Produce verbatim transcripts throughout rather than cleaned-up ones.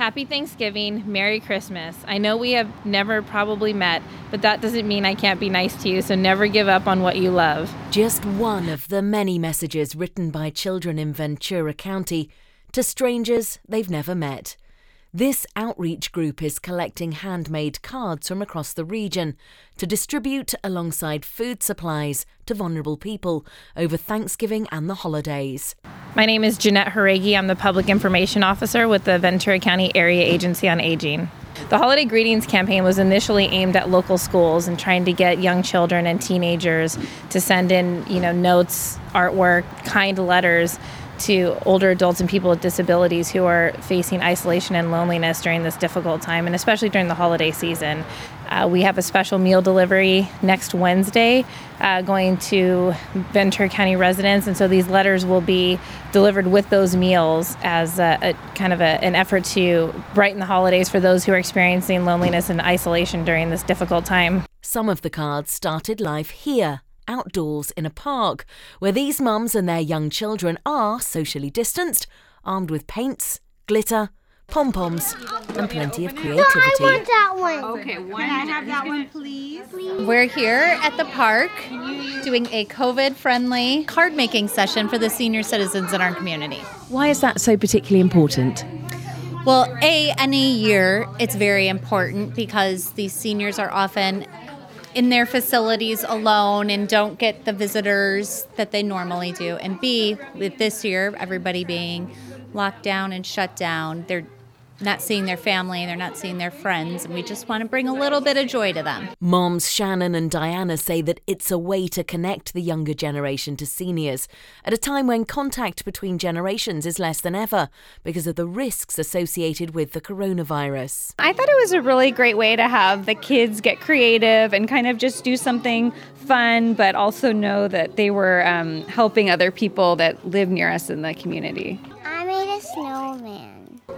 Happy Thanksgiving, Merry Christmas. I know we have never probably met, but that doesn't mean I can't be nice to you, so never give up on what you love. Just one of the many messages written by children in Ventura County to strangers they've never met. This outreach group is collecting handmade cards from across the region to distribute alongside food supplies to vulnerable people over Thanksgiving and the holidays. My name is Jeanette Haregi. I'm the Public Information Officer with the Ventura County Area Agency on Aging. The Holiday Greetings campaign was initially aimed at local schools and trying to get young children and teenagers to send in, you know, notes, artwork, kind letters to older adults and people with disabilities who are facing isolation and loneliness during this difficult time, and especially during the holiday season. Uh, we have a special meal delivery next Wednesday uh, going to Ventura County residents, and so these letters will be delivered with those meals as a, a kind of a, an effort to brighten the holidays for those who are experiencing loneliness and isolation during this difficult time. Some of the cards started life here, outdoors in a park, where these mums and their young children are socially distanced, armed with paints, glitter, pom-poms and plenty of creativity. No, I want that one. Okay, one. Can I have that one, please? please? We're here at the park doing a COVID-friendly card-making session for the senior citizens in our community. Why is that so particularly important? Well, A, any year it's very important because these seniors are often in their facilities alone and don't get the visitors that they normally do. And B, with this year, everybody being locked down and shut down, they're not seeing their family, they're not seeing their friends, and we just want to bring a little bit of joy to them. Moms Shannon and Diana say that it's a way to connect the younger generation to seniors at a time when contact between generations is less than ever because of the risks associated with the coronavirus. I thought it was a really great way to have the kids get creative and kind of just do something fun, but also know that they were um, helping other people that live near us in the community. I made a snowman.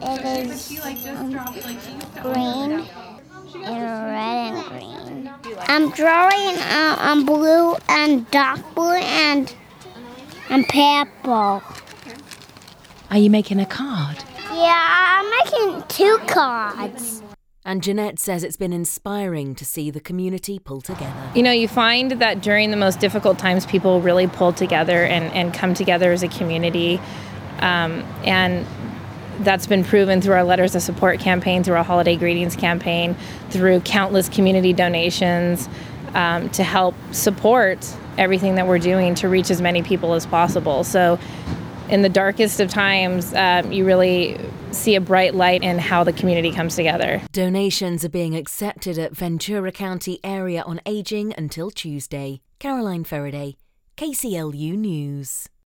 It is um, green and red and green. I'm drawing uh, on blue and dark blue and and purple. Are you making a card? Yeah, I'm making two cards. And Jeanette says it's been inspiring to see the community pull together. You know, you find that during the most difficult times, people really pull together and, and come together as a community. Um, and that's been proven through our Letters of Support campaign, through our Holiday Greetings campaign, through countless community donations um, to help support everything that we're doing to reach as many people as possible. So in the darkest of times, um, you really see a bright light in how the community comes together. Donations are being accepted at Ventura County Area on Aging until Tuesday. Caroline Faraday, K C L U News.